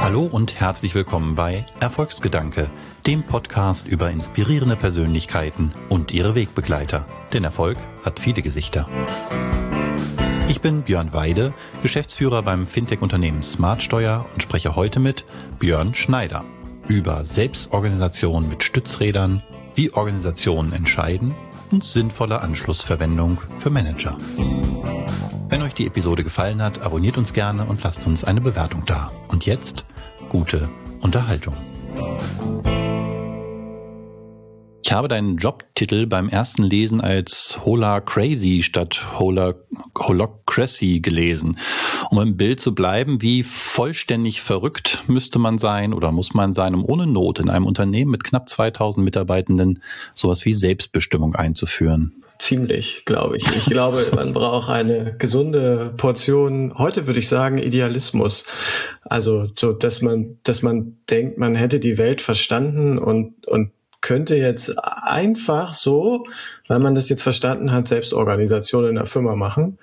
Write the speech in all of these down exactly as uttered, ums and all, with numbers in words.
Hallo und herzlich willkommen bei Erfolgsgedanke, dem Podcast über inspirierende Persönlichkeiten und ihre Wegbegleiter. Denn Erfolg hat viele Gesichter. Ich bin Björn Weide, Geschäftsführer beim Fintech-Unternehmen Smartsteuer und spreche heute mit Björn Schneider über Selbstorganisation mit Stützrädern, wie Organisationen entscheiden und sinnvolle Anschlussverwendung für Manager. Wenn euch die Episode gefallen hat, abonniert uns gerne und lasst uns eine Bewertung da. Und jetzt gute Unterhaltung. Ich habe deinen Jobtitel beim ersten Lesen als Holacracy statt Hola, Holacracy gelesen. Um im Bild zu bleiben, wie vollständig verrückt müsste man sein oder muss man sein, um ohne Not in einem Unternehmen mit knapp zweitausend Mitarbeitenden sowas wie Selbstbestimmung einzuführen? Ziemlich, glaube ich. Ich glaube, man braucht eine gesunde Portion, heute würde ich sagen, Idealismus. Also, so, dass man, dass man denkt, man hätte die Welt verstanden und, und könnte jetzt einfach so, weil man das jetzt verstanden hat, Selbstorganisation in der Firma machen.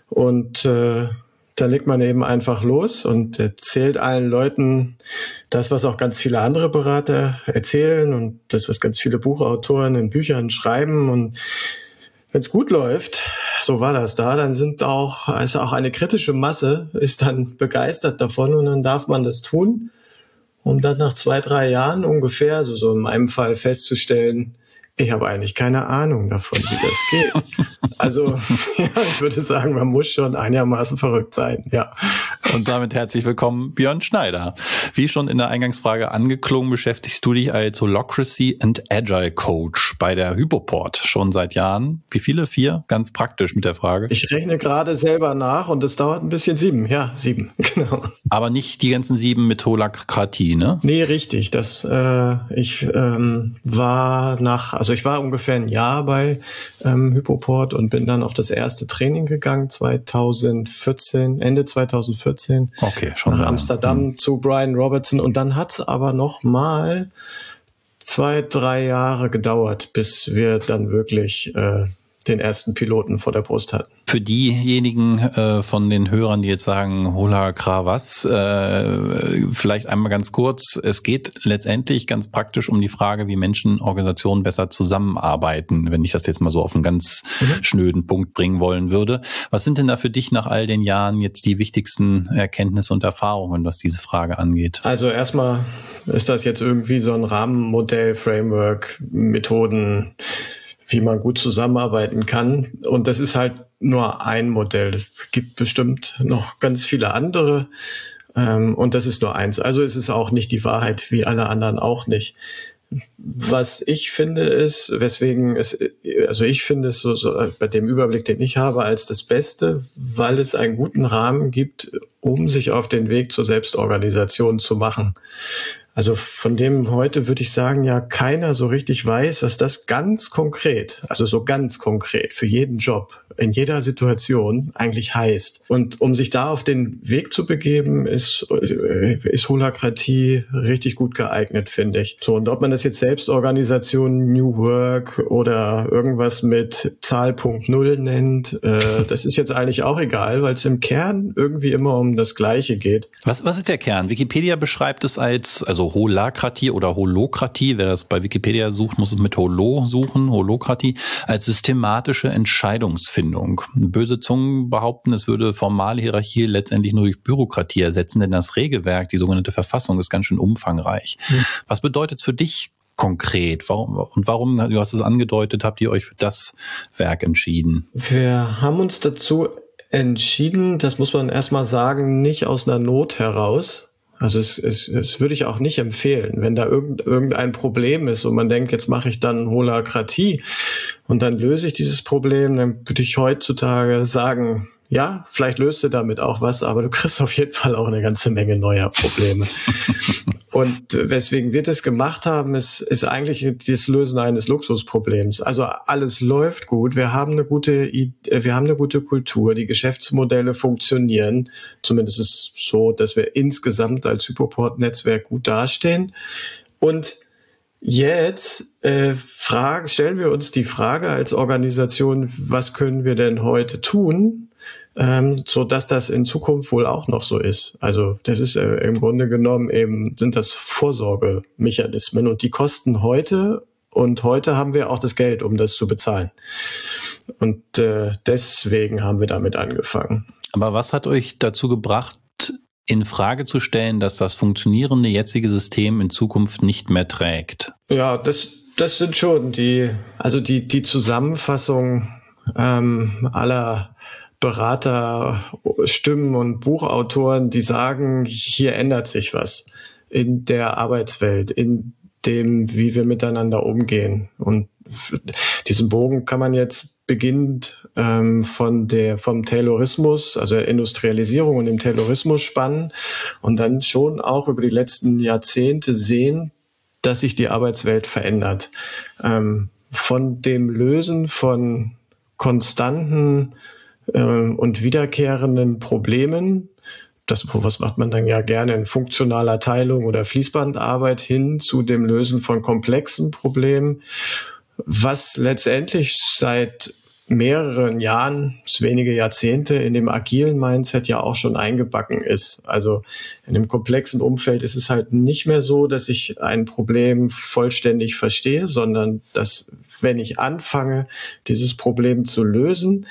Und äh, da legt man eben einfach los und erzählt allen Leuten das, was auch ganz viele andere Berater erzählen und das, was ganz viele Buchautoren in Büchern schreiben. Und wenn es gut läuft, so war das da, dann sind auch, also auch eine kritische Masse ist dann begeistert davon und dann darf man das tun, um dann nach zwei, drei Jahren ungefähr, also so in meinem Fall festzustellen, ich habe eigentlich keine Ahnung davon, wie das geht. Also, ja, ich würde sagen, man muss schon einigermaßen verrückt sein, ja. Und damit herzlich willkommen, Björn Schneider. Wie schon in der Eingangsfrage angeklungen, beschäftigst du dich als Holacracy and Agile Coach bei der Hypoport schon seit Jahren. Wie viele? Vier? Ganz praktisch mit der Frage. Ich rechne gerade selber nach und es dauert ein bisschen sieben. Ja, sieben, genau. Aber nicht die ganzen sieben mit Holacratie, ne? Nee, richtig. Das, äh, ich ähm, war nach, also ich war ungefähr ein Jahr bei ähm, Hypoport und bin dann auf das erste Training gegangen, zweitausendvierzehn, Ende zweitausendvierzehn. Okay, schon nach Amsterdam hm. zu Brian Robertson. Und dann hat's aber noch mal zwei, drei Jahre gedauert, bis wir dann wirklich äh, den ersten Piloten vor der Brust hatten. Für diejenigen äh, von den Hörern, die jetzt sagen, Holacra was, äh, vielleicht einmal ganz kurz. Es geht letztendlich ganz praktisch um die Frage, wie Menschen, Organisationen besser zusammenarbeiten, wenn ich das jetzt mal so auf einen ganz mhm. schnöden Punkt bringen wollen würde. Was sind denn da für dich nach all den Jahren jetzt die wichtigsten Erkenntnisse und Erfahrungen, was diese Frage angeht? Also erstmal ist das jetzt irgendwie so ein Rahmenmodell, Framework, Methoden, wie man gut zusammenarbeiten kann. Und das ist halt nur ein Modell. Es gibt bestimmt noch ganz viele andere. Ähm, und das ist nur eins. Also es ist auch nicht die Wahrheit, wie alle anderen auch nicht. Was ich finde ist, weswegen es, also ich finde es so, so bei dem Überblick, den ich habe, als das Beste, weil es einen guten Rahmen gibt, um sich auf den Weg zur Selbstorganisation zu machen. Also von dem heute würde ich sagen, ja, keiner so richtig weiß, was das ganz konkret, also so ganz konkret für jeden Job, in jeder Situation eigentlich heißt. Und um sich da auf den Weg zu begeben, ist, ist Holacratie richtig gut geeignet, finde ich. So, und ob man das jetzt Selbstorganisation, New Work oder irgendwas mit Zahl Punkt Null nennt, äh, das ist jetzt eigentlich auch egal, weil es im Kern irgendwie immer um das Gleiche geht. Was, was ist der Kern? Wikipedia beschreibt es als, also Holacratie oder Holokratie, wer das bei Wikipedia sucht, muss es mit Holo suchen, Holokratie, als systematische Entscheidungsfindung. Böse Zungen behaupten, es würde formale Hierarchie letztendlich nur durch Bürokratie ersetzen, denn das Regelwerk, die sogenannte Verfassung, ist ganz schön umfangreich. Hm. Was bedeutet es für dich konkret? Warum, und warum, du hast es angedeutet, habt ihr euch für das Werk entschieden? Wir haben uns dazu entschieden, das muss man erstmal sagen, nicht aus einer Not heraus. Also es, es, es würde ich auch nicht empfehlen, wenn da irgend, irgendein Problem ist und man denkt, jetzt mache ich dann Holacratie und dann löse ich dieses Problem, dann würde ich heutzutage sagen, ja, vielleicht löst du damit auch was, aber du kriegst auf jeden Fall auch eine ganze Menge neuer Probleme. Und weswegen wir das gemacht haben, ist, ist eigentlich das Lösen eines Luxusproblems. Also alles läuft gut, wir haben eine gute, wir haben eine gute Kultur, die Geschäftsmodelle funktionieren. Zumindest ist es so, dass wir insgesamt als Hypoport-Netzwerk gut dastehen. Und jetzt äh, Frage, stellen wir uns die Frage als Organisation, was können wir denn heute tun, ähm, so dass das in Zukunft wohl auch noch so ist. Also das ist äh, im Grunde genommen eben, sind das Vorsorgemechanismen und die kosten heute und heute haben wir auch das Geld, um das zu bezahlen. Und äh, deswegen haben wir damit angefangen. Aber was hat euch dazu gebracht, in Frage zu stellen, dass das funktionierende jetzige System in Zukunft nicht mehr trägt? Ja, das, das sind schon die, also die, die Zusammenfassung ähm, aller Berater, Stimmen und Buchautoren, die sagen, hier ändert sich was in der Arbeitswelt, in dem, wie wir miteinander umgehen. Und diesen Bogen kann man jetzt beginnend ähm, von der, vom Taylorismus, also der Industrialisierung und dem Taylorismus spannen und dann schon auch über die letzten Jahrzehnte sehen, dass sich die Arbeitswelt verändert. Ähm, von dem Lösen von konstanten äh, und wiederkehrenden Problemen, das, was macht man dann ja gerne in funktionaler Teilung oder Fließbandarbeit, hin zu dem Lösen von komplexen Problemen, was letztendlich seit mehreren Jahren, wenige Jahrzehnte in dem agilen Mindset ja auch schon eingebacken ist. Also in dem komplexen Umfeld ist es halt nicht mehr so, dass ich ein Problem vollständig verstehe, sondern dass, wenn ich anfange, dieses Problem zu lösen,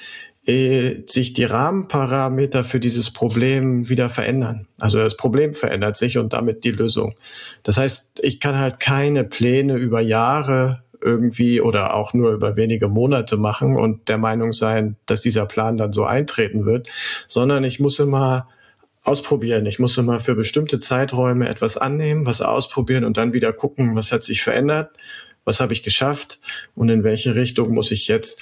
sich die Rahmenparameter für dieses Problem wieder verändern. Also das Problem verändert sich und damit die Lösung. Das heißt, ich kann halt keine Pläne über Jahre irgendwie oder auch nur über wenige Monate machen und der Meinung sein, dass dieser Plan dann so eintreten wird, sondern ich muss immer ausprobieren. Ich muss immer für bestimmte Zeiträume etwas annehmen, was ausprobieren und dann wieder gucken, was hat sich verändert, was habe ich geschafft und in welche Richtung muss ich jetzt.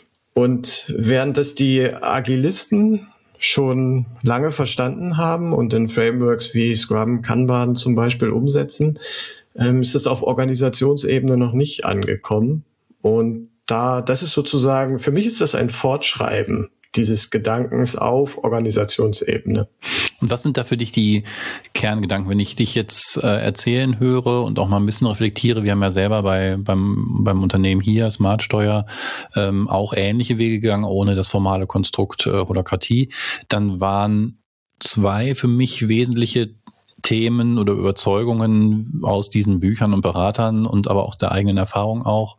Und während das die Agilisten schon lange verstanden haben und in Frameworks wie Scrum, Kanban zum Beispiel umsetzen, ähm, ist es auf Organisationsebene noch nicht angekommen. Und da, das ist sozusagen, für mich ist das ein Fortschreiben dieses Gedankens auf Organisationsebene. Und was sind da für dich die Kerngedanken, wenn ich dich jetzt äh, erzählen höre und auch mal ein bisschen reflektiere? Wir haben ja selber bei beim beim Unternehmen hier, Smartsteuer, ähm, auch ähnliche Wege gegangen, ohne das formale Konstrukt äh, Holacratie. Dann waren zwei für mich wesentliche Themen oder Überzeugungen aus diesen Büchern und Beratern und aber aus der eigenen Erfahrung auch,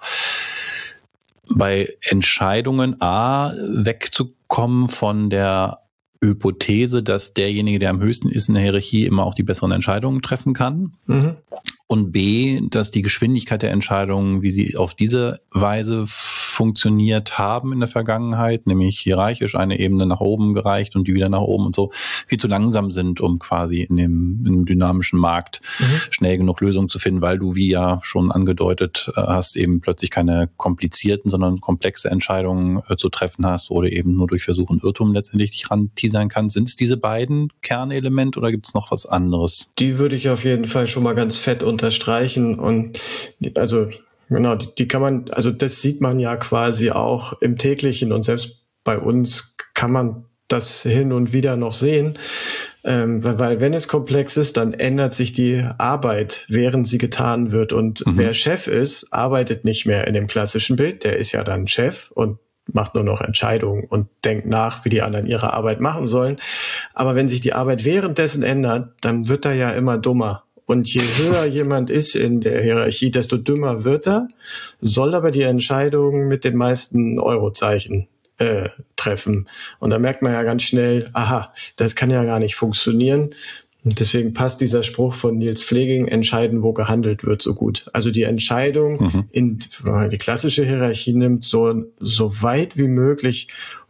bei Entscheidungen A, wegzukommen von der Hypothese, dass derjenige, der am höchsten ist in der Hierarchie, immer auch die besseren Entscheidungen treffen kann. Mhm. Und B, dass die Geschwindigkeit der Entscheidungen, wie sie auf diese Weise funktioniert haben in der Vergangenheit, nämlich hierarchisch eine Ebene nach oben gereicht und die wieder nach oben und so, viel zu langsam sind, um quasi in dem, in dem dynamischen Markt mhm. schnell genug Lösungen zu finden, weil du, wie ja schon angedeutet hast, eben plötzlich keine komplizierten, sondern komplexe Entscheidungen äh, zu treffen hast oder eben nur durch Versuch und Irrtum letztendlich dich ranteasern kannst. Sind es diese beiden Kernelemente oder gibt es noch was anderes? Die würde ich auf jeden Fall schon mal ganz fett unterstreichen und also genau, die, die kann man, also das sieht man ja quasi auch im täglichen und selbst bei uns kann man das hin und wieder noch sehen, ähm, weil, weil wenn es komplex ist, dann ändert sich die Arbeit, während sie getan wird und mhm. wer Chef ist, arbeitet nicht mehr in dem klassischen Bild, der ist ja dann Chef und macht nur noch Entscheidungen und denkt nach, wie die anderen ihre Arbeit machen sollen. Aber wenn sich die Arbeit währenddessen ändert, dann wird er ja immer dummer. Und je höher jemand ist in der Hierarchie, desto dümmer wird er, soll aber die Entscheidungen mit den meisten Eurozeichen äh, treffen. Und da merkt man ja ganz schnell, aha, das kann ja gar nicht funktionieren. Und deswegen passt dieser Spruch von Nils Fleging, entscheiden, wo gehandelt wird, so gut. Also die Entscheidung, mhm. in, wenn man die klassische Hierarchie nimmt, so, so weit wie möglich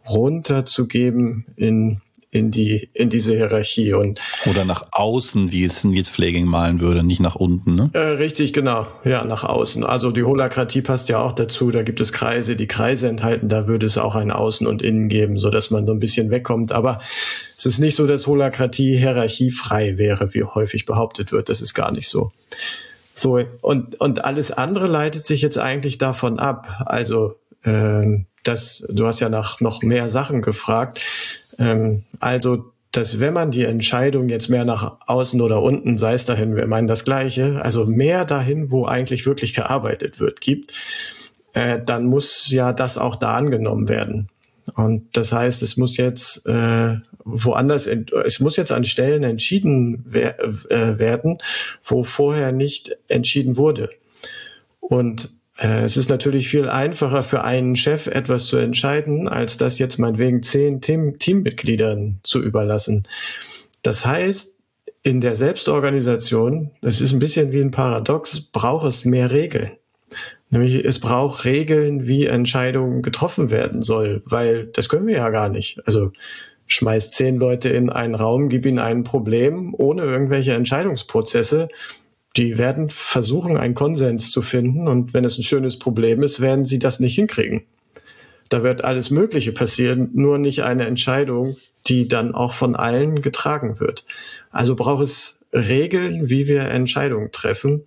runterzugeben in in die in diese Hierarchie und oder nach außen, wie es Nils Fleging malen würde, nicht nach unten, ne? Äh, richtig, genau, ja, nach außen. Also die Holacratie passt ja auch dazu. Da gibt es Kreise, die Kreise enthalten. Da würde es auch ein Außen und Innen geben, so dass man so ein bisschen wegkommt. Aber es ist nicht so, dass Holacratie hierarchiefrei wäre, wie häufig behauptet wird. Das ist gar nicht so. So und und alles andere leitet sich jetzt eigentlich davon ab. Also ähm, das, du hast ja nach noch mehr Sachen gefragt. Also, dass wenn man die Entscheidung jetzt mehr nach außen oder unten, sei es dahin, wir meinen das Gleiche, also mehr dahin, wo eigentlich wirklich gearbeitet wird, gibt, äh, dann muss ja das auch da angenommen werden. Und das heißt, es muss jetzt äh, woanders, es muss jetzt an Stellen entschieden wer, äh, werden, wo vorher nicht entschieden wurde. Und äh, es ist natürlich viel einfacher für einen Chef etwas zu entscheiden, als das jetzt meinetwegen zehn Team, Teammitgliedern zu überlassen. Das heißt, in der Selbstorganisation, das ist ein bisschen wie ein Paradox, braucht es mehr Regeln. Nämlich es braucht Regeln, wie Entscheidungen getroffen werden soll, weil das können wir ja gar nicht. Also schmeiß zehn Leute in einen Raum, gib ihnen ein Problem ohne irgendwelche Entscheidungsprozesse. Die werden versuchen, einen Konsens zu finden, und wenn es ein schönes Problem ist, werden sie das nicht hinkriegen. Da wird alles Mögliche passieren, nur nicht eine Entscheidung, die dann auch von allen getragen wird. Also braucht es Regeln, wie wir Entscheidungen treffen.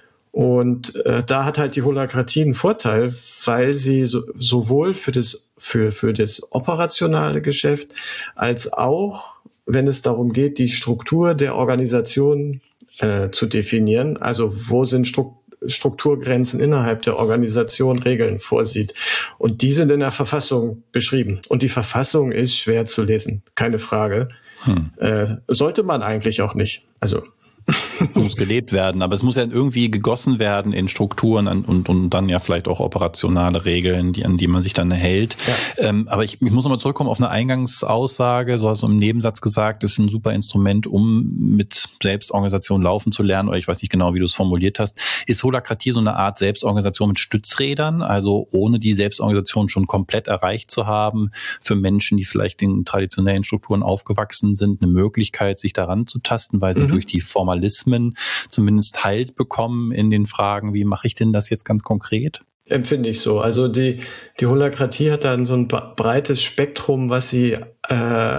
Und äh, da hat halt die Holacratie einen Vorteil, weil sie so, sowohl für das, für, für das operationale Geschäft als auch, wenn es darum geht, die Struktur der Organisation äh, zu definieren, also wo sind Stru- Strukturgrenzen innerhalb der Organisation, Regeln vorsieht. Und die sind in der Verfassung beschrieben. Und die Verfassung ist schwer zu lesen, keine Frage. Hm. Äh, sollte man eigentlich auch nicht. Also muss gelebt werden, aber es muss ja irgendwie gegossen werden in Strukturen und, und, und dann ja vielleicht auch operationale Regeln, die, an die man sich dann hält. Ja. Ähm, aber ich, ich muss nochmal zurückkommen auf eine Eingangsaussage, so hast du im Nebensatz gesagt, das ist ein super Instrument, um mit Selbstorganisation laufen zu lernen, oder ich weiß nicht genau, wie du es formuliert hast. Ist Holacratie so eine Art Selbstorganisation mit Stützrädern, also ohne die Selbstorganisation schon komplett erreicht zu haben, für Menschen, die vielleicht in traditionellen Strukturen aufgewachsen sind, eine Möglichkeit, sich daran zu tasten, weil sie mhm. durch die Formalismen zumindest Halt bekommen in den Fragen, wie mache ich denn das jetzt ganz konkret? Empfinde ich so. Also die, die Holacratie hat dann so ein breites Spektrum, was sie äh,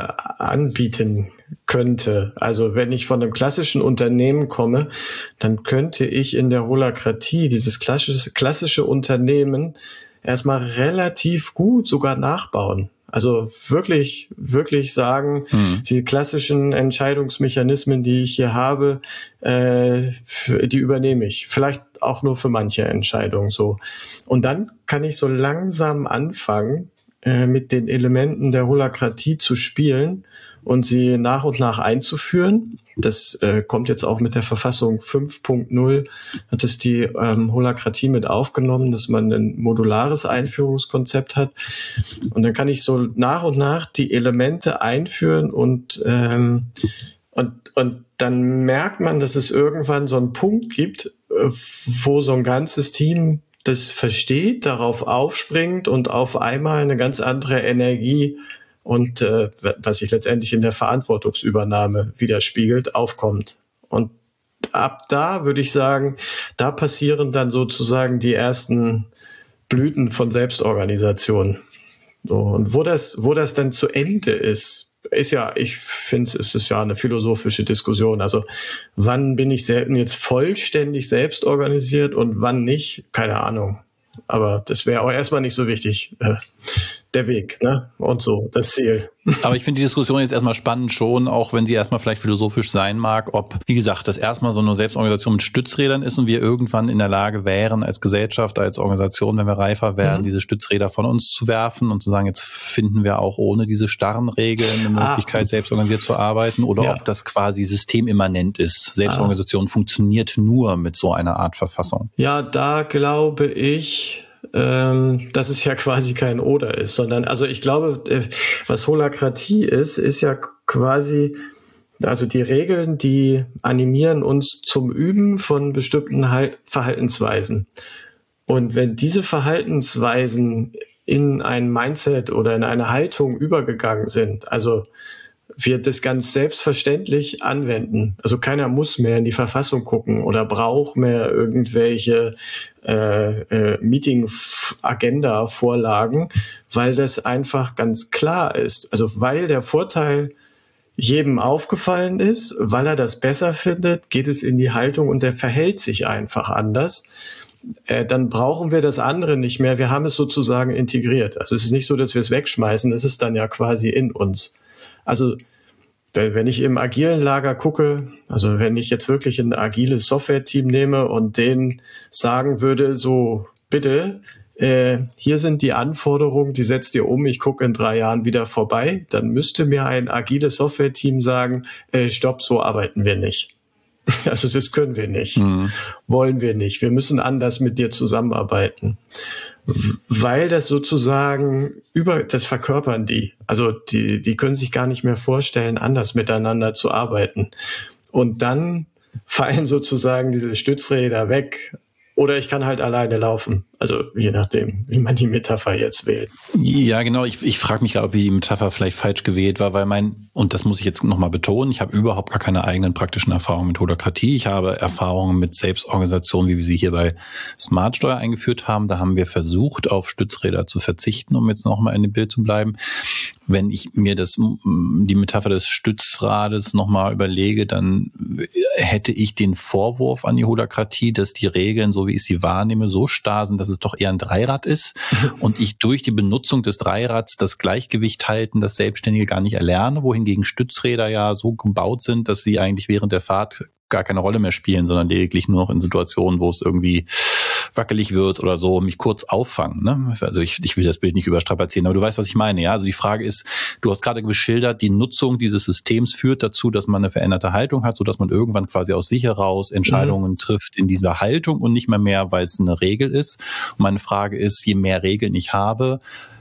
anbieten könnte. Also wenn ich von einem klassischen Unternehmen komme, dann könnte ich in der Holacratie dieses klassische, klassische Unternehmen erstmal relativ gut sogar nachbauen. Also wirklich, wirklich sagen, hm. die klassischen Entscheidungsmechanismen, die ich hier habe, äh, für, die übernehme ich. Vielleicht auch nur für manche Entscheidungen so. Und dann kann ich so langsam anfangen, äh, mit den Elementen der Holacratie zu spielen und sie nach und nach einzuführen. Das äh, kommt jetzt auch mit der Verfassung fünf Punkt null, hat es die ähm, Holacratie mit aufgenommen, dass man ein modulares Einführungskonzept hat. Und dann kann ich so nach und nach die Elemente einführen und ähm, und und dann merkt man, dass es irgendwann so einen Punkt gibt, äh, wo so ein ganzes Team das versteht, darauf aufspringt und auf einmal eine ganz andere Energie und äh, was sich letztendlich in der Verantwortungsübernahme widerspiegelt, aufkommt. Und ab da würde ich sagen, da passieren dann sozusagen die ersten Blüten von Selbstorganisation. So, und wo das, wo das dann zu Ende ist, ist ja, ich finde, es ist ja eine philosophische Diskussion. Also wann bin ich selten jetzt vollständig selbst organisiert und wann nicht? Keine Ahnung. Aber das wäre auch erstmal nicht so wichtig. Äh, der Weg, ne? Und so, das Ziel. Aber ich finde die Diskussion jetzt erstmal spannend schon, auch wenn sie erstmal vielleicht philosophisch sein mag, ob, wie gesagt, das erstmal so eine Selbstorganisation mit Stützrädern ist und wir irgendwann in der Lage wären, als Gesellschaft, als Organisation, wenn wir reifer werden, mhm. diese Stützräder von uns zu werfen und zu sagen, jetzt finden wir auch ohne diese starren Regeln eine Möglichkeit, ah. selbstorganisiert zu arbeiten, oder ja. ob das quasi systemimmanent ist. Selbstorganisation ah. funktioniert nur mit so einer Art Verfassung. Ja, da glaube ich, Ähm, dass es ja quasi kein Oder ist, sondern, also ich glaube, äh, was Holacratie ist, ist ja quasi, also die Regeln, die animieren uns zum Üben von bestimmten Hal- Verhaltensweisen. Und wenn diese Verhaltensweisen in ein Mindset oder in eine Haltung übergegangen sind, also wir das ganz selbstverständlich anwenden. Also keiner muss mehr in die Verfassung gucken oder braucht mehr irgendwelche äh, äh, Meeting-Agenda-Vorlagen, weil das einfach ganz klar ist. Also weil der Vorteil jedem aufgefallen ist, weil er das besser findet, geht es in die Haltung und der verhält sich einfach anders. Äh, dann brauchen wir das andere nicht mehr. Wir haben es sozusagen integriert. Also es ist nicht so, dass wir es wegschmeißen, es ist dann ja quasi in uns. Also wenn ich im agilen Lager gucke, also wenn ich jetzt wirklich ein agiles Software-Team nehme und denen sagen würde, so bitte, äh, hier sind die Anforderungen, die setzt ihr um, ich gucke in drei Jahren wieder vorbei, dann müsste mir ein agiles Software-Team sagen, äh, stopp, so arbeiten wir nicht. Also das können wir nicht, mhm. wollen wir nicht. Wir müssen anders mit dir zusammenarbeiten, weil das sozusagen über, das verkörpern die. Also die, die können sich gar nicht mehr vorstellen, anders miteinander zu arbeiten. Und dann fallen sozusagen diese Stützräder weg. Oder ich kann halt alleine laufen. Also je nachdem, wie man die Metapher jetzt wählt. Ja, genau. Ich, ich frage mich gerade, ob die Metapher vielleicht falsch gewählt war, weil mein, und das muss ich jetzt nochmal betonen, ich habe überhaupt gar keine eigenen praktischen Erfahrungen mit Holacratie. Ich habe Erfahrungen mit Selbstorganisation, wie wir sie hier bei Smartsteuer eingeführt haben. Da haben wir versucht, auf Stützräder zu verzichten, um jetzt nochmal in dem Bild zu bleiben. Wenn ich mir das, die Metapher des Stützrades nochmal überlege, dann hätte ich den Vorwurf an die Holacratie, dass die Regeln, so wie ich sie wahrnehme, so starr sind, dass es doch eher ein Dreirad ist und ich durch die Benutzung des Dreirads das Gleichgewicht halten, das Selbstständige gar nicht erlerne, wohingegen Stützräder ja so gebaut sind, dass sie eigentlich während der Fahrt gar keine Rolle mehr spielen, sondern lediglich nur noch in Situationen, wo es irgendwie wackelig wird oder so, mich kurz auffangen. Ne? Also ich, ich will das Bild nicht überstrapazieren, aber du weißt, was ich meine. Ja, also die Frage ist, du hast gerade geschildert, die Nutzung dieses Systems führt dazu, dass man eine veränderte Haltung hat, sodass man irgendwann quasi aus sich heraus Entscheidungen mhm. trifft in dieser Haltung und nicht mehr mehr, weil es eine Regel ist. Und meine Frage ist, je mehr Regeln ich habe,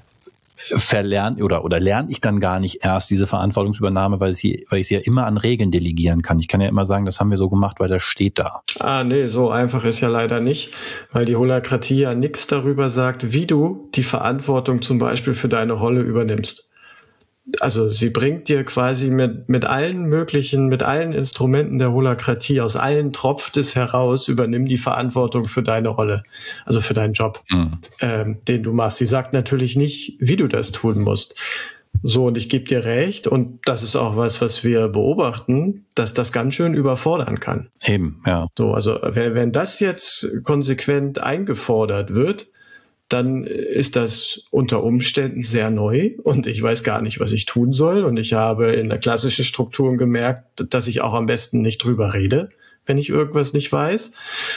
verlernt oder oder lerne ich dann gar nicht erst diese Verantwortungsübernahme, weil ich sie, weil ich sie ja immer an Regeln delegieren kann. Ich kann ja immer sagen, das haben wir so gemacht, weil das steht da. Ah, nee, so einfach ist ja leider nicht, weil die Holacratie ja nichts darüber sagt, wie du die Verantwortung zum Beispiel für deine Rolle übernimmst. Also sie bringt dir quasi mit mit allen möglichen, mit allen Instrumenten der Holacratie, aus allen tropft es heraus, übernimm die Verantwortung für deine Rolle, also für deinen Job, mhm. ähm, den du machst. Sie sagt natürlich nicht, wie du das tun musst. So, und ich gebe dir recht, und das ist auch was, was wir beobachten, dass das ganz schön überfordern kann. Eben, ja. So, also wenn, wenn das jetzt konsequent eingefordert wird, dann ist das unter Umständen sehr neu und ich weiß gar nicht, was ich tun soll. Und ich habe in der klassischen Strukturen gemerkt, dass ich auch am besten nicht drüber rede, wenn ich irgendwas nicht weiß.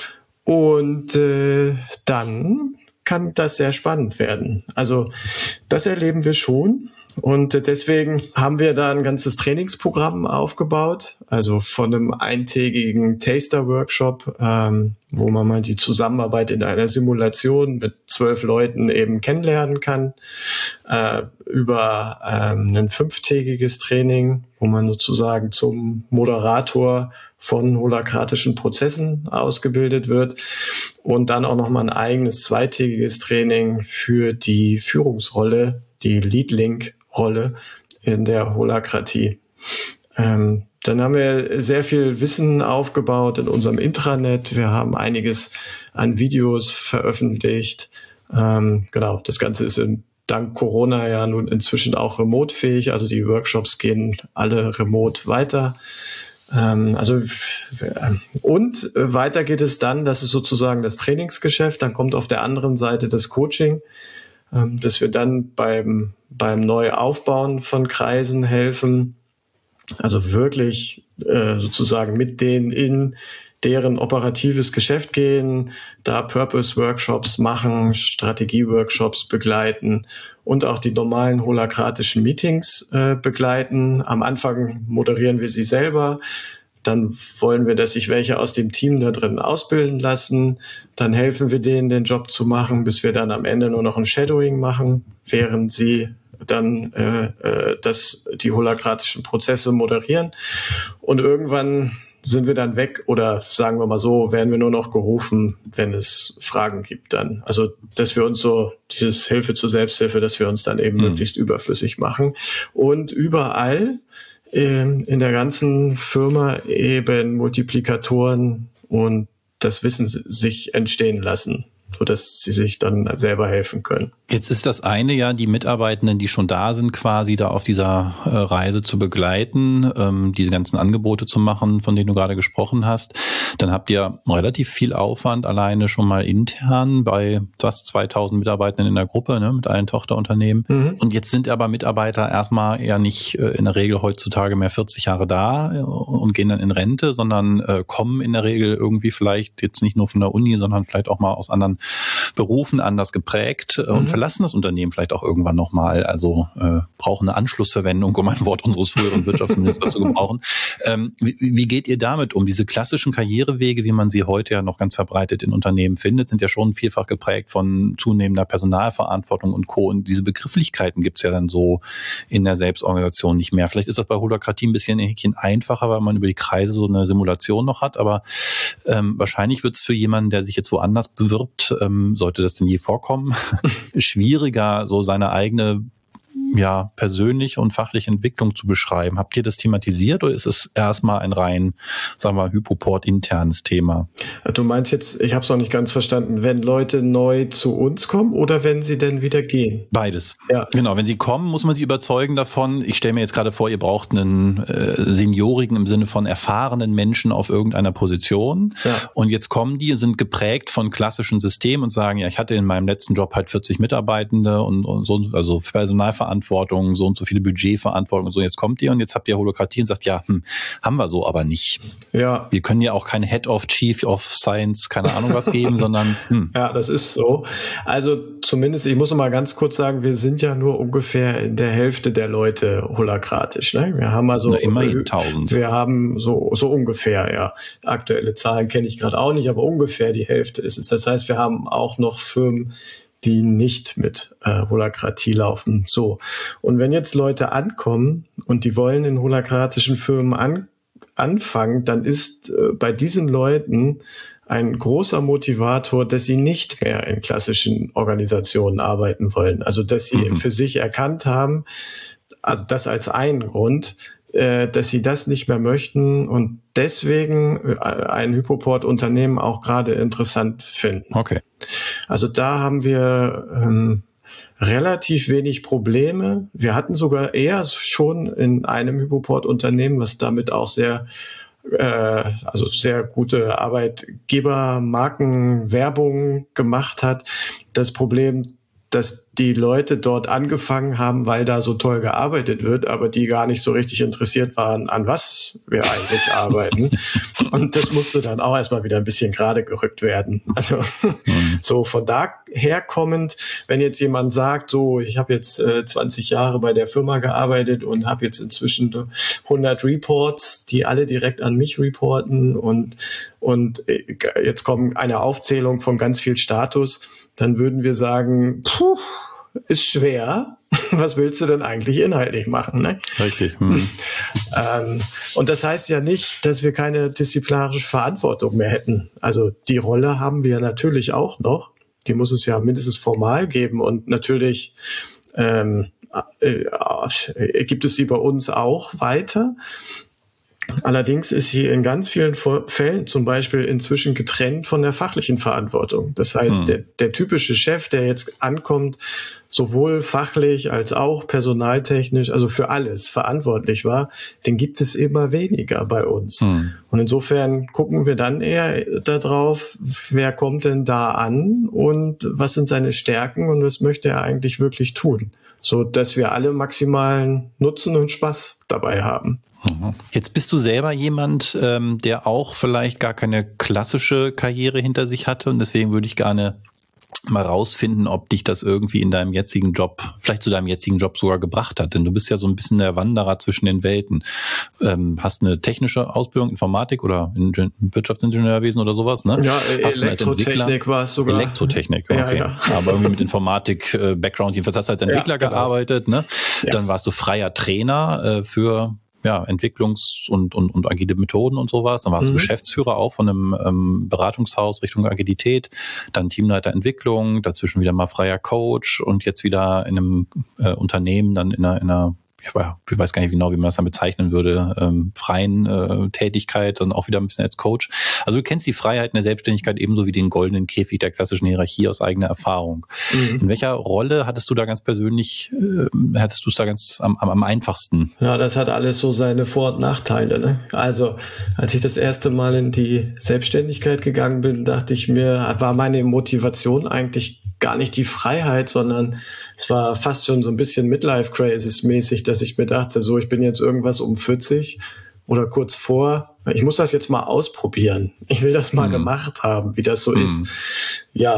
Und äh, dann kann das sehr spannend werden. Also das erleben wir schon. Und deswegen haben wir da ein ganzes Trainingsprogramm aufgebaut, also von einem eintägigen Taster-Workshop, ähm, wo man mal die Zusammenarbeit in einer Simulation mit zwölf Leuten eben kennenlernen kann, äh, über ähm, ein fünftägiges Training, wo man sozusagen zum Moderator von holacratischen Prozessen ausgebildet wird und dann auch nochmal ein eigenes zweitägiges Training für die Führungsrolle, die Lead-Link Rolle in der Holacratie. Ähm, dann haben wir sehr viel Wissen aufgebaut in unserem Intranet. Wir haben einiges an Videos veröffentlicht. Ähm, genau, das Ganze ist in, dank Corona ja nun inzwischen auch remote-fähig. Also die Workshops gehen alle remote weiter. Ähm, also und weiter geht es dann, das ist sozusagen das Trainingsgeschäft. Dann kommt auf der anderen Seite das Coaching, dass wir dann beim, beim Neuaufbauen von Kreisen helfen, also wirklich äh, sozusagen mit denen in deren operatives Geschäft gehen, da Purpose-Workshops machen, Strategie-Workshops begleiten und auch die normalen holacratischen Meetings äh, begleiten. Am Anfang moderieren wir sie selber. Dann wollen wir, dass sich welche aus dem Team da drin ausbilden lassen. Dann helfen wir denen, den Job zu machen, bis wir dann am Ende nur noch ein Shadowing machen, während sie dann äh, äh, das, die holacratischen Prozesse moderieren. Und irgendwann sind wir dann weg oder sagen wir mal so, werden wir nur noch gerufen, wenn es Fragen gibt dann. Also, dass wir uns so, dieses Hilfe zur Selbsthilfe, dass wir uns dann eben mhm. möglichst überflüssig machen. Und überall in der ganzen Firma eben Multiplikatoren und das Wissen sich entstehen lassen, sodass sie sich dann selber helfen können. Jetzt ist das eine ja, die Mitarbeitenden, die schon da sind, quasi da auf dieser äh, Reise zu begleiten, ähm, diese ganzen Angebote zu machen, von denen du gerade gesprochen hast. Dann habt ihr relativ viel Aufwand alleine schon mal intern bei fast zweitausend Mitarbeitenden in der Gruppe, ne, mit allen Tochterunternehmen. Mhm. Und jetzt sind aber Mitarbeiter erstmal ja nicht äh, in der Regel heutzutage mehr vierzig Jahre da äh, und gehen dann in Rente, sondern äh, kommen in der Regel irgendwie vielleicht jetzt nicht nur von der Uni, sondern vielleicht auch mal aus anderen Berufen, anders geprägt äh, und mhm. verlassen das Unternehmen vielleicht auch irgendwann nochmal, also äh, brauchen eine Anschlussverwendung, um ein Wort unseres früheren Wirtschaftsministers zu gebrauchen. Ähm, wie, wie geht ihr damit um? Diese klassischen Karrierewege, wie man sie heute ja noch ganz verbreitet in Unternehmen findet, sind ja schon vielfach geprägt von zunehmender Personalverantwortung und Co. Und diese Begrifflichkeiten gibt es ja dann so in der Selbstorganisation nicht mehr. Vielleicht ist das bei Holacratie ein bisschen ein Häkchen einfacher, weil man über die Kreise so eine Simulation noch hat, aber ähm, wahrscheinlich wird es für jemanden, der sich jetzt woanders bewirbt, ähm, sollte das denn je vorkommen, schwieriger, so seine eigene ja, persönliche und fachliche Entwicklung zu beschreiben. Habt ihr das thematisiert oder ist es erstmal ein rein, sagen wir, Hypoport-internes Thema? Du meinst jetzt, ich habe es noch nicht ganz verstanden, wenn Leute neu zu uns kommen oder wenn sie denn wieder gehen? Beides. Ja. Genau, wenn sie kommen, muss man sie überzeugen davon. Ich stelle mir jetzt gerade vor, ihr braucht einen äh, seniorigen im Sinne von erfahrenen Menschen auf irgendeiner Position. Ja. Und jetzt kommen die, sind geprägt von klassischen Systemen und sagen, ja, ich hatte in meinem letzten Job halt vierzig Mitarbeitende und, und so, also Personalverantwortung, so und so viele Budgetverantwortung und so. Jetzt kommt ihr und jetzt habt ihr Holacratie und sagt, ja, hm, haben wir so aber nicht. Ja. Wir können ja auch keine Head of Chief of Science, keine Ahnung was geben, sondern hm. Ja, das ist so. Also zumindest, ich muss noch mal ganz kurz sagen, wir sind ja nur ungefähr in der Hälfte der Leute holacratisch. Ne? Wir haben also Na, immerhin tausend. Wir haben so so ungefähr, ja. Aktuelle Zahlen kenne ich gerade auch nicht, aber ungefähr die Hälfte ist es. Das heißt, wir haben auch noch Firmen, die nicht mit äh, Holacratie laufen. So. Und wenn jetzt Leute ankommen und die wollen in holacratischen Firmen an, anfangen, dann ist äh, bei diesen Leuten ein großer Motivator, dass sie nicht mehr in klassischen Organisationen arbeiten wollen. Also, dass sie mhm. für sich erkannt haben, also das als einen Grund, äh, dass sie das nicht mehr möchten und deswegen ein Hypoport-Unternehmen auch gerade interessant finden. Okay. Also da haben wir ähm, relativ wenig Probleme. Wir hatten sogar eher schon in einem Hypoport-Unternehmen, was damit auch sehr äh, also sehr gute Arbeitgebermarkenwerbung gemacht hat, das Problem, dass die Leute dort angefangen haben, weil da so toll gearbeitet wird, aber die gar nicht so richtig interessiert waren, an was wir eigentlich arbeiten. Und das musste dann auch erstmal wieder ein bisschen gerade gerückt werden. Also mhm. so von daher kommend, wenn jetzt jemand sagt, so ich habe jetzt äh, zwanzig Jahre bei der Firma gearbeitet und habe jetzt inzwischen hundert Reports, die alle direkt an mich reporten und und jetzt kommt eine Aufzählung von ganz viel Status, dann würden wir sagen, puh, ist schwer. Was willst du denn eigentlich inhaltlich machen? Ne? Richtig. Hm. ähm, und das heißt ja nicht, dass wir keine disziplinarische Verantwortung mehr hätten. Also die Rolle haben wir natürlich auch noch. Die muss es ja mindestens formal geben. Und natürlich ähm, äh, äh, gibt es sie bei uns auch weiter. Allerdings ist sie in ganz vielen Fällen zum Beispiel inzwischen getrennt von der fachlichen Verantwortung. Das heißt, hm. der, der typische Chef, der jetzt ankommt, sowohl fachlich als auch personaltechnisch, also für alles verantwortlich war, den gibt es immer weniger bei uns. Hm. Und insofern gucken wir dann eher darauf, wer kommt denn da an und was sind seine Stärken und was möchte er eigentlich wirklich tun, so dass wir alle maximalen Nutzen und Spaß dabei haben. Jetzt bist du selber jemand, ähm, der auch vielleicht gar keine klassische Karriere hinter sich hatte und deswegen würde ich gerne mal rausfinden, ob dich das irgendwie in deinem jetzigen Job, vielleicht zu deinem jetzigen Job sogar gebracht hat, denn du bist ja so ein bisschen der Wanderer zwischen den Welten. Ähm, hast eine technische Ausbildung, Informatik oder in Wirtschaftsingenieurwesen oder sowas, ne? Ja, hast Elektrotechnik war es sogar. Elektrotechnik, okay. Ja, ja. Aber irgendwie mit Informatik-Background, jedenfalls hast du als Entwickler ja, genau. gearbeitet, ne? Ja. Dann warst du freier Trainer äh, für ja, Entwicklungs- und, und, und agile Methoden und sowas. Dann warst mhm. du Geschäftsführer auch von einem ähm, Beratungshaus Richtung Agilität, dann Teamleiter Entwicklung, dazwischen wieder mal freier Coach und jetzt wieder in einem äh, Unternehmen, dann in einer, in einer ich weiß gar nicht genau, wie man das dann bezeichnen würde, ähm, freien äh, Tätigkeit und auch wieder ein bisschen als Coach. Also du kennst die Freiheit in der Selbstständigkeit ebenso wie den goldenen Käfig der klassischen Hierarchie aus eigener Erfahrung. Mhm. In welcher Rolle hattest du da ganz persönlich, äh, hattest du es da ganz am, am, am einfachsten? Ja, das hat alles so seine Vor- und Nachteile. Ne? Also als ich das erste Mal in die Selbstständigkeit gegangen bin, dachte ich mir, war meine Motivation eigentlich gar nicht die Freiheit, sondern es war fast schon so ein bisschen Midlife-Crisis-mäßig, dass ich mir dachte, so, ich bin jetzt irgendwas um vierzig oder kurz vor, ich muss das jetzt mal ausprobieren. Ich will das mal mhm. gemacht haben, wie das so mhm. ist. Ja,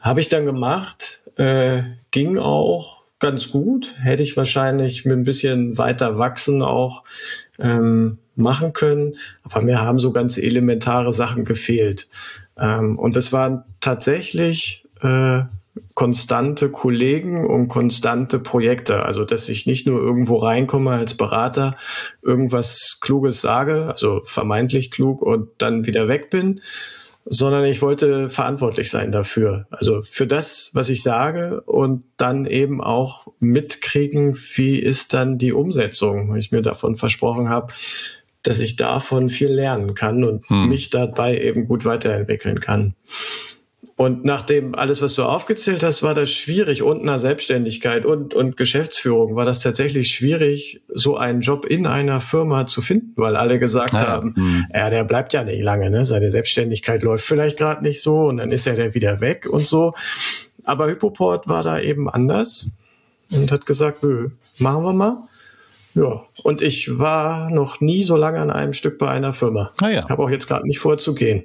Habe ich dann gemacht, äh, ging auch ganz gut, hätte ich wahrscheinlich mit ein bisschen weiter wachsen auch ähm, machen können, aber mir haben so ganz elementare Sachen gefehlt. Ähm, und das waren tatsächlich äh, konstante Kollegen und konstante Projekte. Also, dass ich nicht nur irgendwo reinkomme als Berater, irgendwas Kluges sage, also vermeintlich klug und dann wieder weg bin, sondern ich wollte verantwortlich sein dafür. Also für das, was ich sage und dann eben auch mitkriegen, wie ist dann die Umsetzung, weil ich mir davon versprochen habe, dass ich davon viel lernen kann und hm. mich dabei eben gut weiterentwickeln kann. Und nachdem alles, was du aufgezählt hast, war das schwierig. Und nach Selbstständigkeit und, und Geschäftsführung war das tatsächlich schwierig, so einen Job in einer Firma zu finden, weil alle gesagt ja. haben, hm. ja, der bleibt ja nicht lange, ne? Seine Selbstständigkeit läuft vielleicht gerade nicht so und dann ist er der wieder weg und so. Aber Hypoport war da eben anders und hat gesagt, nö, machen wir mal. Ja, und ich war noch nie so lange an einem Stück bei einer Firma. Ah ja. Ich habe auch jetzt gerade nicht vor zu gehen.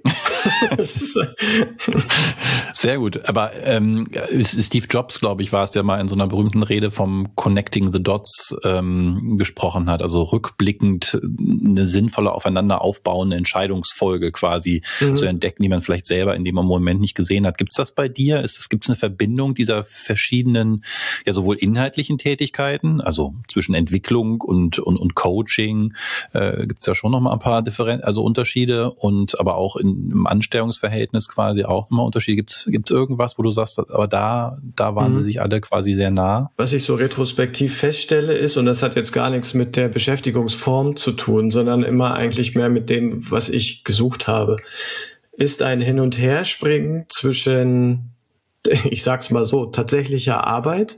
Sehr gut. Aber ähm, Steve Jobs, glaube ich, war es, der mal in so einer berühmten Rede vom Connecting the Dots ähm, gesprochen hat. Also rückblickend eine sinnvolle, aufeinander aufbauende Entscheidungsfolge quasi mhm. zu entdecken, die man vielleicht selber in dem Moment nicht gesehen hat. Gibt es das bei dir? Gibt es eine Verbindung dieser verschiedenen, ja sowohl inhaltlichen Tätigkeiten, also zwischen Entwicklung und und, und Coaching, äh, gibt es ja schon noch mal ein paar Differen- also Unterschiede und aber auch in, im Anstellungsverhältnis quasi auch nochmal Unterschiede. Gibt es irgendwas, wo du sagst, aber da da waren mhm. sie sich alle quasi sehr nah? Was ich so retrospektiv feststelle ist, und das hat jetzt gar nichts mit der Beschäftigungsform zu tun, sondern immer eigentlich mehr mit dem, was ich gesucht habe, ist ein Hin- und Herspringen zwischen, ich sag's mal so, tatsächlicher Arbeit,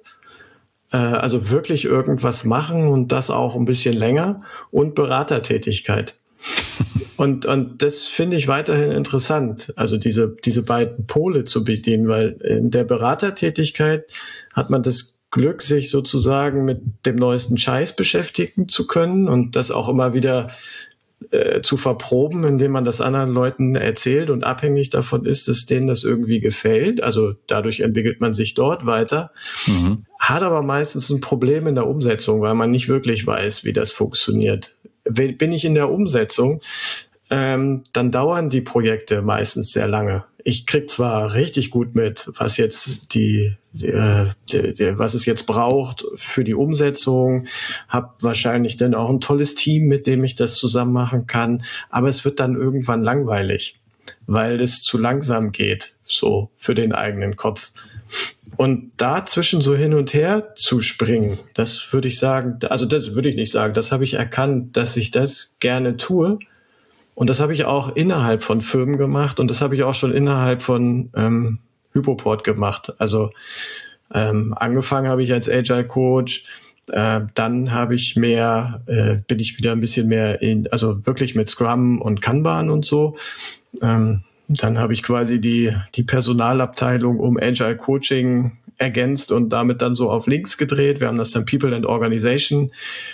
also wirklich irgendwas machen und das auch ein bisschen länger und Beratertätigkeit. Und, und das finde ich weiterhin interessant, also diese, diese beiden Pole zu bedienen, weil in der Beratertätigkeit hat man das Glück, sich sozusagen mit dem neuesten Scheiß beschäftigen zu können und das auch immer wieder äh, zu verproben, indem man das anderen Leuten erzählt und abhängig davon ist, dass denen das irgendwie gefällt. Also dadurch entwickelt man sich dort weiter. Mhm. Hat aber meistens ein Problem in der Umsetzung, weil man nicht wirklich weiß, wie das funktioniert. Bin ich in der Umsetzung, ähm, dann dauern die Projekte meistens sehr lange. Ich krieg zwar richtig gut mit, was jetzt die, die, die, die was es jetzt braucht für die Umsetzung, habe wahrscheinlich dann auch ein tolles Team, mit dem ich das zusammen machen kann, aber es wird dann irgendwann langweilig, weil es zu langsam geht, so für den eigenen Kopf. Und dazwischen so hin und her zu springen, das würde ich sagen, also das würde ich nicht sagen, das habe ich erkannt, dass ich das gerne tue. Und das habe ich auch innerhalb von Firmen gemacht und das habe ich auch schon innerhalb von ähm, Hypoport gemacht. Also ähm, angefangen habe ich als Agile Coach, äh, dann habe ich mehr, äh, bin ich wieder ein bisschen mehr in, also wirklich mit Scrum und Kanban und so. Ähm, dann habe ich quasi die die Personalabteilung um Agile Coaching ergänzt und damit dann so auf links gedreht. Wir haben das dann People and Organization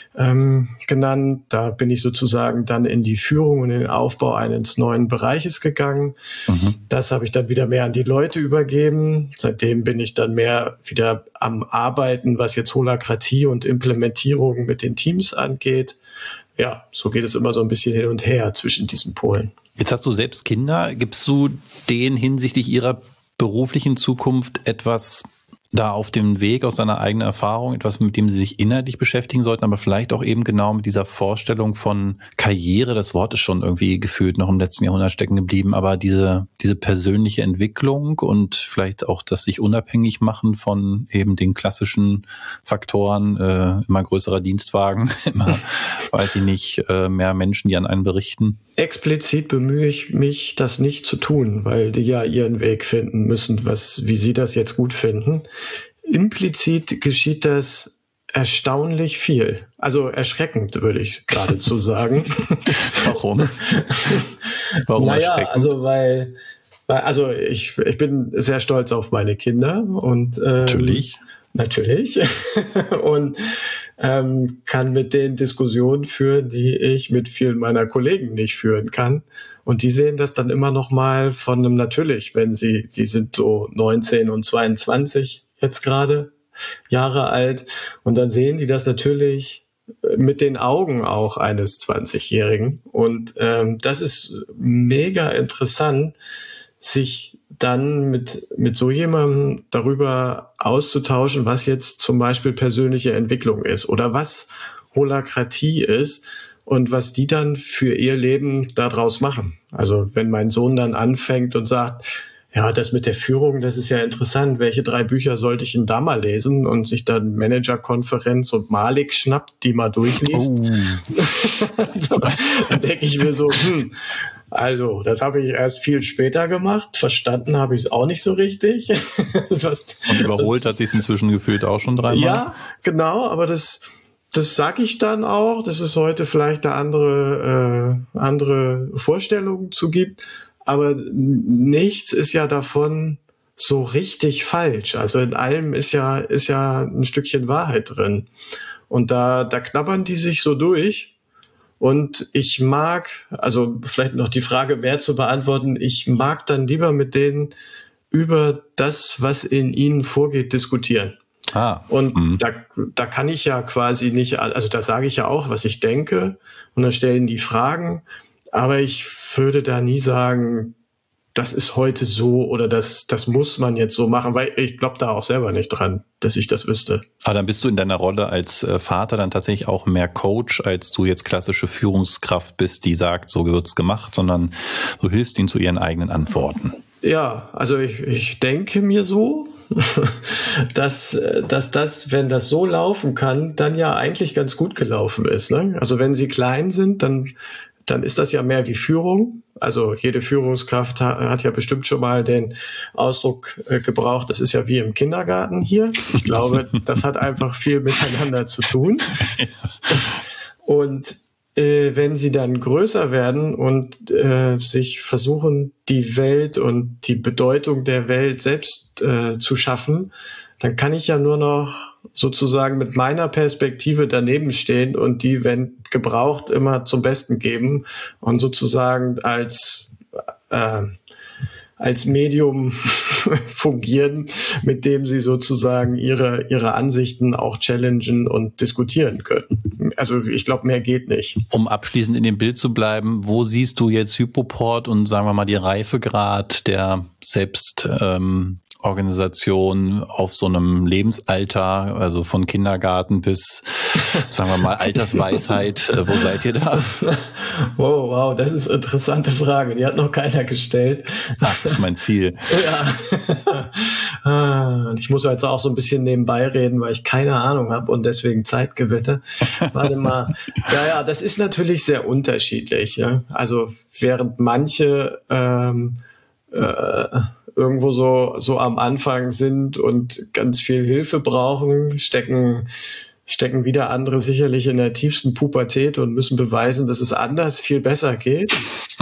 ähm, genannt. Da bin ich sozusagen dann in die Führung und in den Aufbau eines neuen Bereiches gegangen. Mhm. Das habe ich dann wieder mehr an die Leute übergeben. Seitdem bin ich dann mehr wieder am Arbeiten, was jetzt Holakratie und Implementierung mit den Teams angeht. Ja, so geht es immer so ein bisschen hin und her zwischen diesen Polen. Jetzt hast du selbst Kinder. Gibst du denen hinsichtlich ihrer beruflichen Zukunft etwas da auf dem Weg aus seiner eigenen Erfahrung, etwas, mit dem sie sich inhaltlich beschäftigen sollten, aber vielleicht auch eben genau mit dieser Vorstellung von Karriere, das Wort ist schon irgendwie gefühlt noch im letzten Jahrhundert stecken geblieben, aber diese diese persönliche Entwicklung und vielleicht auch das sich unabhängig machen von eben den klassischen Faktoren, äh, immer größerer Dienstwagen, immer, weiß ich nicht, äh, mehr Menschen, die an einen berichten. Explizit bemühe ich mich, das nicht zu tun, weil die ja ihren Weg finden müssen, was, wie sie das jetzt gut finden. Implizit geschieht das erstaunlich viel. Also erschreckend, würde ich geradezu sagen. Warum? Warum naja, erschreckend? Also weil, weil, also ich, ich bin sehr stolz auf meine Kinder und ähm, natürlich. Natürlich. Und ähm, kann mit denen Diskussionen führen, die ich mit vielen meiner Kollegen nicht führen kann. Und die sehen das dann immer noch mal von einem, natürlich, wenn sie, die sind so neunzehn und zweiundzwanzig jetzt gerade Jahre alt, und dann sehen die das natürlich mit den Augen auch eines zwanzigjährigen. Und ähm, das ist mega interessant, sich dann mit, mit so jemandem darüber auszutauschen, was jetzt zum Beispiel persönliche Entwicklung ist oder was Holakratie ist und was die dann für ihr Leben daraus machen. Also wenn mein Sohn dann anfängt und sagt, ja, das mit der Führung, das ist ja interessant, welche drei Bücher sollte ich denn da mal lesen, und sich dann Managerkonferenz und Malik schnappt, die mal durchliest. Oh. Dann denke ich mir so, hm, also, das habe ich erst viel später gemacht. Verstanden habe ich es auch nicht so richtig. Was, und überholt das, hat sich es inzwischen gefühlt auch schon dreimal? Ja, genau, aber das, das sage ich dann auch, dass es heute vielleicht da andere, äh, andere Vorstellungen zu gibt. Aber nichts ist ja davon so richtig falsch. Also in allem ist ja, ist ja ein Stückchen Wahrheit drin. Und da, da knabbern die sich so durch. Und ich mag, also vielleicht noch die Frage mehr zu beantworten, ich mag dann lieber mit denen über das, was in ihnen vorgeht, diskutieren. Ah, und mh. da, da kann ich ja quasi nicht, also da sage ich ja auch, was ich denke, und dann stellen die Fragen. Aber ich würde da nie sagen, das ist heute so oder das, das muss man jetzt so machen, weil ich glaube da auch selber nicht dran, dass ich das wüsste. Aber dann bist du in deiner Rolle als Vater dann tatsächlich auch mehr Coach, als du jetzt klassische Führungskraft bist, die sagt, so wird's gemacht, sondern du hilfst ihnen zu ihren eigenen Antworten. Ja, also ich, ich denke mir so, dass, dass das, wenn das so laufen kann, dann ja eigentlich ganz gut gelaufen ist. Ne? Also wenn sie klein sind, dann dann ist das ja mehr wie Führung. Also jede Führungskraft hat, hat ja bestimmt schon mal den Ausdruck äh, gebraucht, das ist ja wie im Kindergarten hier. Ich glaube, das hat einfach viel miteinander zu tun. Und äh, wenn sie dann größer werden und äh, sich versuchen, die Welt und die Bedeutung der Welt selbst äh, zu schaffen, dann kann ich ja nur noch sozusagen mit meiner Perspektive daneben stehen und die, wenn gebraucht, immer zum Besten geben und sozusagen als äh, als Medium fungieren, mit dem sie sozusagen ihre ihre Ansichten auch challengen und diskutieren können. Also ich glaube, mehr geht nicht. Um abschließend in dem Bild zu bleiben, wo siehst du jetzt Hypoport und sagen wir mal die Reifegrad der selbst ähm, Organisation auf so einem Lebensalter, also von Kindergarten bis, sagen wir mal, Altersweisheit. Wo seid ihr da? Wow, wow, das ist eine interessante Frage. Die hat noch keiner gestellt. Ach, das ist mein Ziel. Ja. Ich muss jetzt auch so ein bisschen nebenbei reden, weil ich keine Ahnung habe und deswegen Zeit gewette. Warte mal. Ja, ja, das ist natürlich sehr unterschiedlich. Ja? Also während manche ähm, äh, irgendwo so so am Anfang sind und ganz viel Hilfe brauchen, stecken stecken wieder andere sicherlich in der tiefsten Pubertät und müssen beweisen, dass es anders viel besser geht.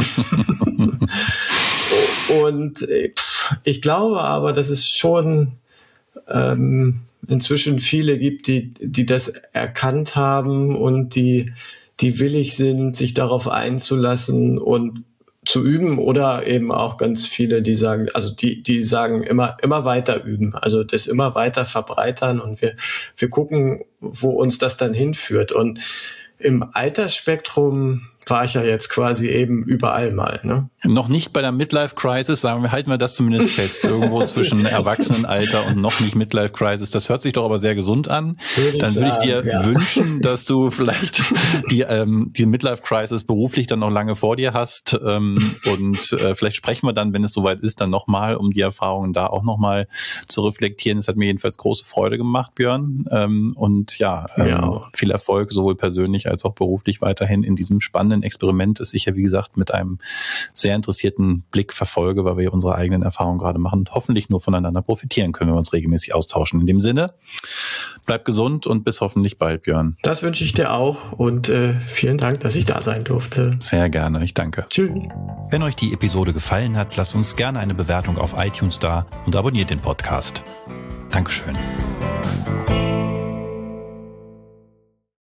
Und ich glaube aber, dass es schon ähm, inzwischen viele gibt, die die das erkannt haben und die die willig sind, sich darauf einzulassen und zu üben, oder eben auch ganz viele, die sagen, also die, die sagen immer, immer weiter üben, also das immer weiter verbreitern, und wir, wir gucken, wo uns das dann hinführt. Und im Altersspektrum war ich ja jetzt quasi eben überall mal. Ne? Noch nicht bei der Midlife-Crisis, sagen wir, halten wir das zumindest fest. Irgendwo zwischen Erwachsenenalter und noch nicht Midlife-Crisis. Das hört sich doch aber sehr gesund an. Würde dann würde ich dir ja. wünschen, dass du vielleicht die, ähm, die Midlife-Crisis beruflich dann noch lange vor dir hast. Ähm, und äh, vielleicht sprechen wir dann, wenn es soweit ist, dann nochmal, um die Erfahrungen da auch nochmal zu reflektieren. Das hat mir jedenfalls große Freude gemacht, Björn. Ähm, und ja, ähm, ja, viel Erfolg, sowohl persönlich als auch beruflich weiterhin in diesem spannenden Experiment, das ich ja, wie gesagt, mit einem sehr interessierten Blick verfolge, weil wir ja unsere eigenen Erfahrungen gerade machen und hoffentlich nur voneinander profitieren können, wenn wir uns regelmäßig austauschen. In dem Sinne, bleib gesund und bis hoffentlich bald, Björn. Das wünsche ich dir auch, und äh, vielen Dank, dass ich da sein durfte. Sehr gerne, ich danke. Tschüss. Wenn euch die Episode gefallen hat, lasst uns gerne eine Bewertung auf iTunes da und abonniert den Podcast. Dankeschön.